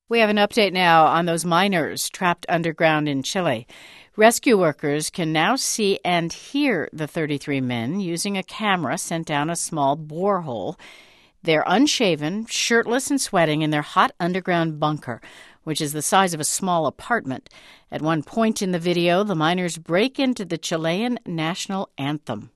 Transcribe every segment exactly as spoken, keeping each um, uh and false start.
We have an update now on those miners trapped underground in Chile. Rescue workers can now see and hear the thirty-three men using a camera sent down a small borehole. They're unshaven, shirtless and sweating in their hot underground bunker, which is the size of a small apartment. At one point in the video, the miners break into the Chilean national anthem.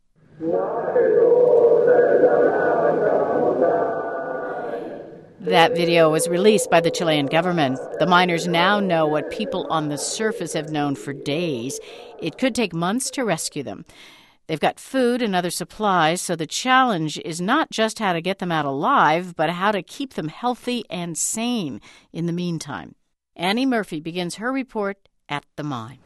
That video was released by the Chilean government. The miners now know what people on the surface have known for days. It could take months to rescue them. They've got food and other supplies, so the challenge is not just how to get them out alive, but how to keep them healthy and sane in the meantime. Annie Murphy begins her report at the mine.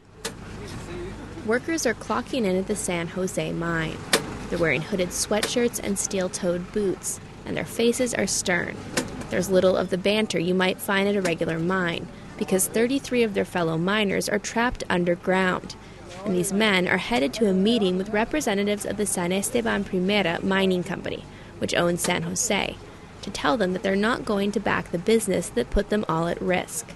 Workers are clocking in at the San Jose mine. They're wearing hooded sweatshirts and steel-toed boots, and their faces are stern. There's little of the banter you might find at a regular mine, because thirty-three of their fellow miners are trapped underground. And these men are headed to a meeting with representatives of the San Esteban Primera mining company, which owns San Jose, to tell them that they're not going to back the business that put them all at risk.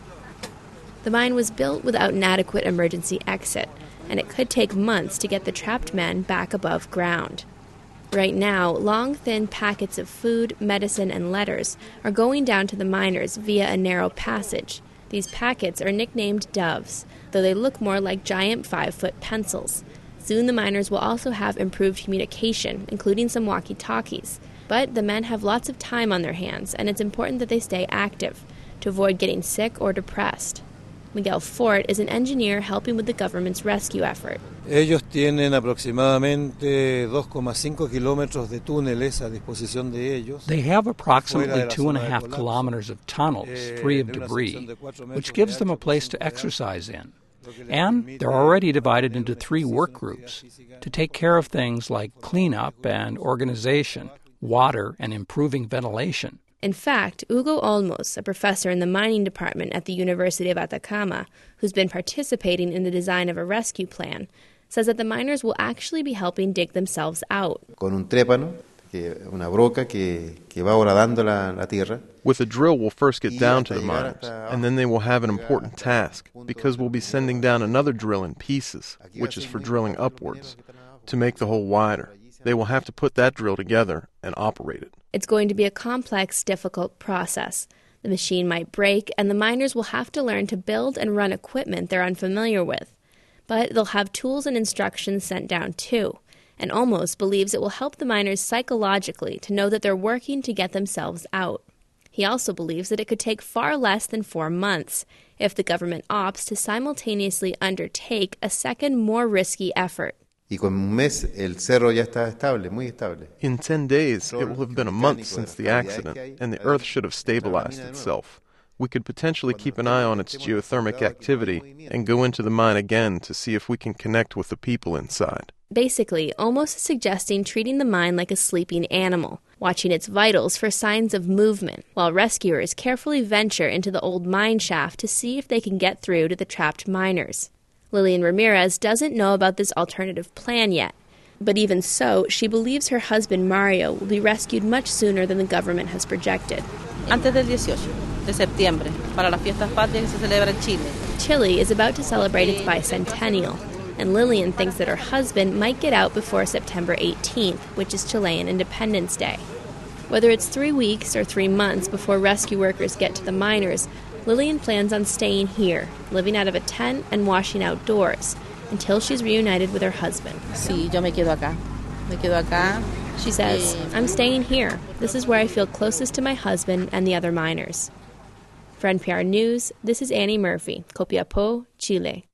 The mine was built without an adequate emergency exit, and it could take months to get the trapped men back above ground. Right now, long, thin packets of food, medicine, and letters are going down to the miners via a narrow passage. These packets are nicknamed doves, though they look more like giant five-foot pencils. Soon the miners will also have improved communication, including some walkie-talkies. But the men have lots of time on their hands, and it's important that they stay active to avoid getting sick or depressed. Miguel Fort is an engineer helping with the government's rescue effort. Ellos tienen aproximadamente dos coma cinco kilómetros de túneles a disposición de ellos. They have approximately two and a half kilometers of tunnels free of debris, which gives them a place to exercise in. And they're already divided into three work groups to take care of things like cleanup and organization, water, and improving ventilation. In fact, Hugo Olmos, a professor in the mining department at the University of Atacama, who's been participating in the design of a rescue plan, says that the miners will actually be helping dig themselves out. Con un trépano, una broca que que va horadando la la tierra. With a drill, we'll first get down to the miners, and then they will have an important task, because we'll be sending down another drill in pieces, which is for drilling upwards, to make the hole wider. They will have to put that drill together and operate it. It's going to be a complex, difficult process. The machine might break, and the miners will have to learn to build and run equipment they're unfamiliar with. But they'll have tools and instructions sent down too, and Olmos believes it will help the miners psychologically to know that they're working to get themselves out. He also believes that it could take far less than four months if the government opts to simultaneously undertake a second, more risky effort. Y con un mes el cerro ya está estable, muy estable. In ten days, it will have been a month since the accident, and the Earth should have stabilized itself. We could potentially keep an eye on its geothermic activity and go into the mine again to see if we can connect with the people inside. Basically, Olmos is suggesting treating the mine like a sleeping animal, watching its vitals for signs of movement, while rescuers carefully venture into the old mine shaft to see if they can get through to the trapped miners. Lillian Ramirez doesn't know about this alternative plan yet, but even so, she believes her husband Mario will be rescued much sooner than the government has projected. Antes del dieciocho de septiembre, para las fiestas patrias que se celebra en Chile. Chile is about to celebrate its bicentennial, and Lillian thinks that her husband might get out before September eighteenth, which is Chilean Independence Day. Whether it's three weeks or three months before rescue workers get to the miners, Lillian plans on staying here, living out of a tent and washing outdoors, until she's reunited with her husband. Sí, yo me quedo acá. Me quedo acá. She says, I'm staying here. This is where I feel closest to my husband and the other miners. For N P R News, this is Annie Murphy, Copiapó, Chile.